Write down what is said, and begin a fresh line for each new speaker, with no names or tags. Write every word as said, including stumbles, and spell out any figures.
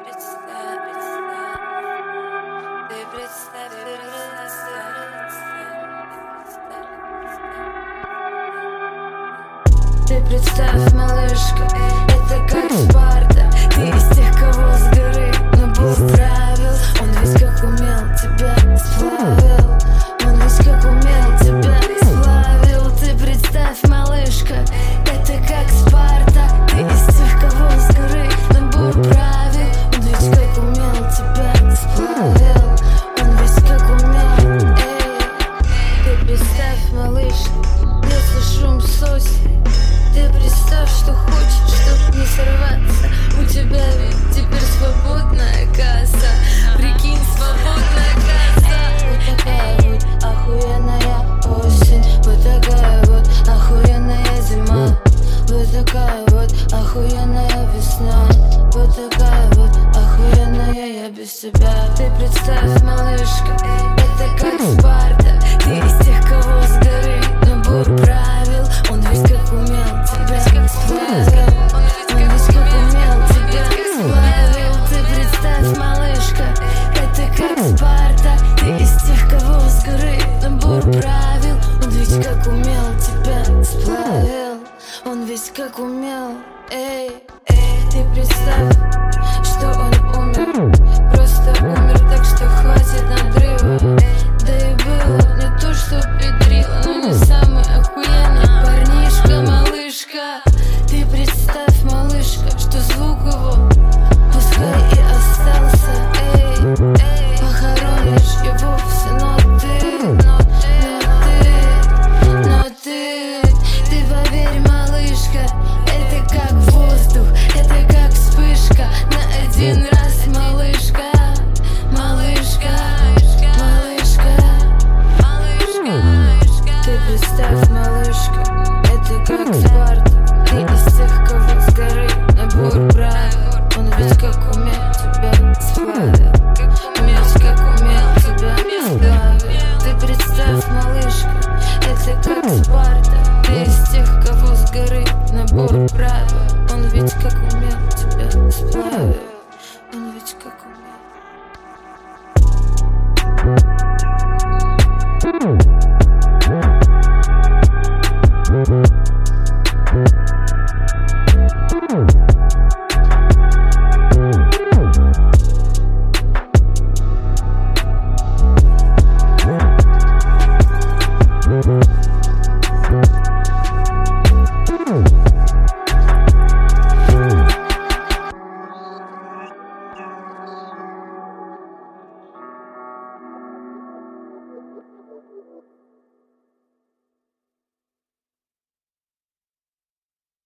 Ты представь, малышка, это как Спарта. Ты из тех, кого с горы набор правил. Он весь как умел, тебя сплавил. Он весь как умел, тебя сплавил. Ты представь, малышка, это как Спарта. Ты из тех, кого с горы набор правил. Он весь как умел, тебя сплавил. Он весь как умел, эй. Ты представь, малышка, если шум сосен. Ты представь, что хочешь, чтоб не сорваться. У тебя ведь теперь свободная касса. Прикинь, свободная касса. Вот такая вот охуенная осень. Вот такая вот охуенная зима. Вот такая вот охуенная весна. Вот такая вот охуенная я без тебя. Ты представь, малышка, это как Спарта. Ты из тех, кого с горы набор правил. Он весь как умел, тебя сплавил. Он весь как умел, тебя сплавил. Ты представь, малышка, это как Спарта. Ты из тех, кого с горы набор правил. Он весь как умел, тебя сплавил. Он весь как умел, эй, эй. Ты представь, что он умер.